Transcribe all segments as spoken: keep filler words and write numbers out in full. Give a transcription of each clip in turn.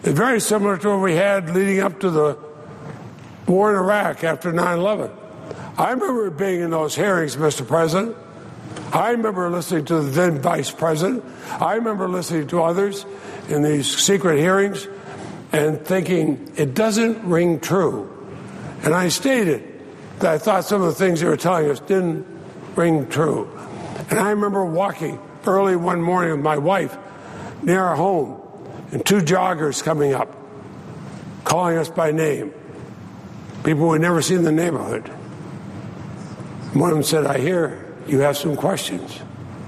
It's very similar to what we had leading up to the war in Iraq after nine eleven. I remember being in those hearings, Mister President. I remember listening to the then Vice President. I remember listening to others in these secret hearings and thinking, it doesn't ring true. And I stated that I thought some of the things they were telling us didn't ring true. And I remember walking early one morning with my wife near our home, and two joggers coming up, calling us by name, people we'd never seen in the neighborhood. One of them said, I hear you have some questions.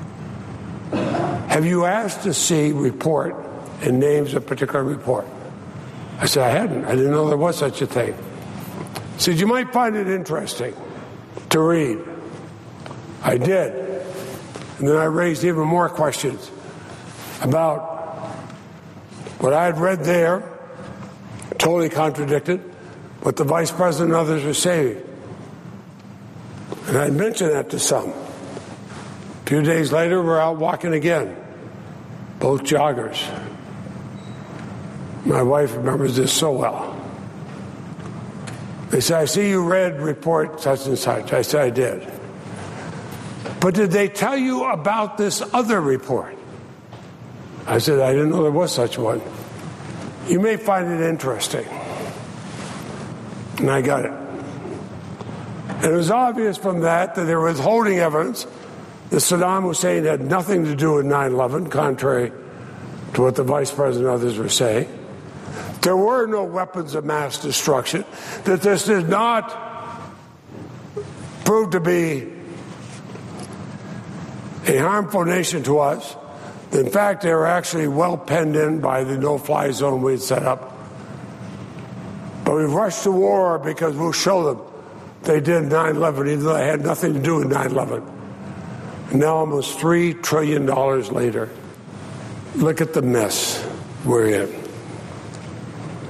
Have you asked to see report and names of particular report? I said, I hadn't. I didn't know there was such a thing. He said, you might find it interesting to read. I did. And then I raised even more questions about what I had read there, totally contradicted what the Vice President and others were saying. And I mentioned that to some. A few days later, we're out walking again, both joggers. My wife remembers this so well. They said, I see you read report such and such. I said, I did. But did they tell you about this other report? I said, I didn't know there was such one. You may find it interesting. And I got it. And it was obvious from that that they were withholding evidence that Saddam Hussein had nothing to do with nine eleven, contrary to what the Vice President and others were saying. There were no weapons of mass destruction, that this did not prove to be a harmful nation to us. In fact, they were actually well penned in by the no-fly zone we had set up. But we rushed to war because we'll show them they did nine eleven, even though they had nothing to do with nine eleven. And now, almost three trillion dollars later, look at the mess we're in.